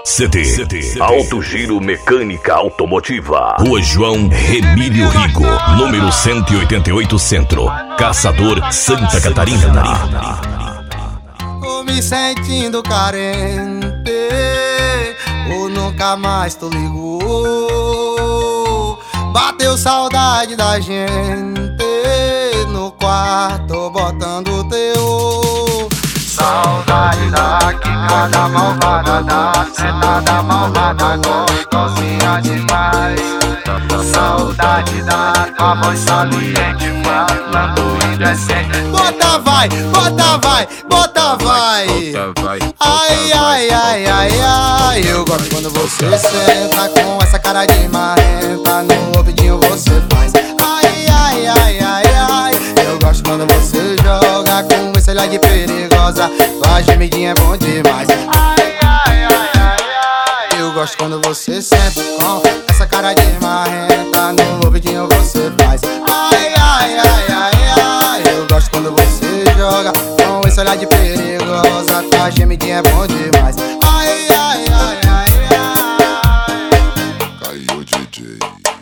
CD Alto Giro Mecânica Automotiva. Rua João Remílio Rigo, número 188 Centro, Caçador, Santa Catarina. Tô me sentindo carente, ou nunca mais tu ligou. Bateu saudade da gente no quarto botando teu. Saudade da quicada malvada, da sentada malvada, gostosinha demais. Saudade da tua voz saliente, falando indecente. Bota vai, bota vai, bota vai. Ai, ai, ai, ai, ai. Eu gosto quando você senta com essa cara de marrenta, no ouvidinho você faz. Ai, ai, ai, ai, ai. Eu gosto quando você joga com esse olhar de perigosa. Tua gemidinha é bom demais. Ai, ai, ai, ai, ai. Eu gosto quando você senta com essa cara de marrenta, no ouvidinho você faz. Ai, ai, ai, ai, ai. Eu gosto quando você joga com esse olhar de perigosa. Tua gemidinha é bom demais. Ai, ai, ai, ai, ai. Caiu DJ.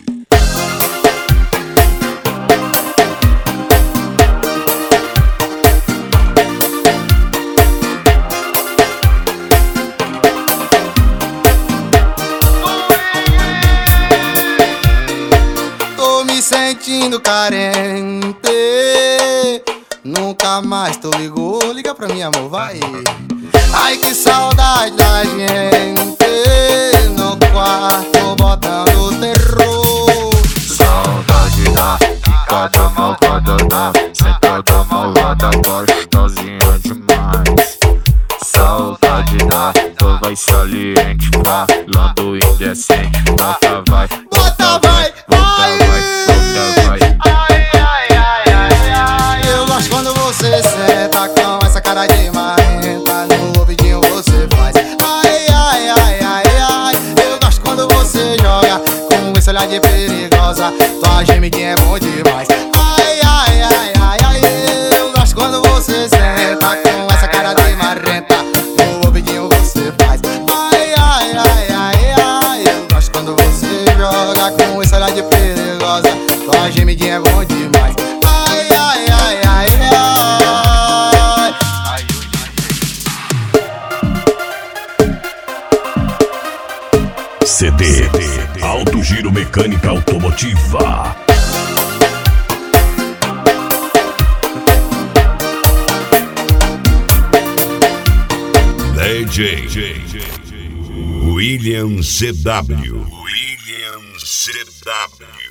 Sentindo carente, nunca mais tu ligou. Liga pra mim, amor, vai. Ai, que saudade da gente no quarto botando terror. Saudade da quicada malvada, da sentada malvada, gostosinha demais. Saudade da tua voz saliente, falando indecente. Bota vai, bota vai, vai. Ai, ai, ai, ai, ai. Eu gosto quando você senta com essa cara de marrenta, no ouvidinho você faz. Ai, ai, ai, ai, ai. Eu gosto quando você joga com esse olhar de perigosa. Tua gemidinha é bom demais. Ai, ai, ai, ai, ai. Eu gosto quando você senta com essa cara de marrenta, no ouvidinho você faz. Ai, ai, ai, ai, ai. Eu gosto quando você joga com esse olhar de perigosa. Tua gemidinha é bom demais. Ai, ai, ai, ai, ai. CD Alto Giro Mecânica Automotiva. DJ William CW.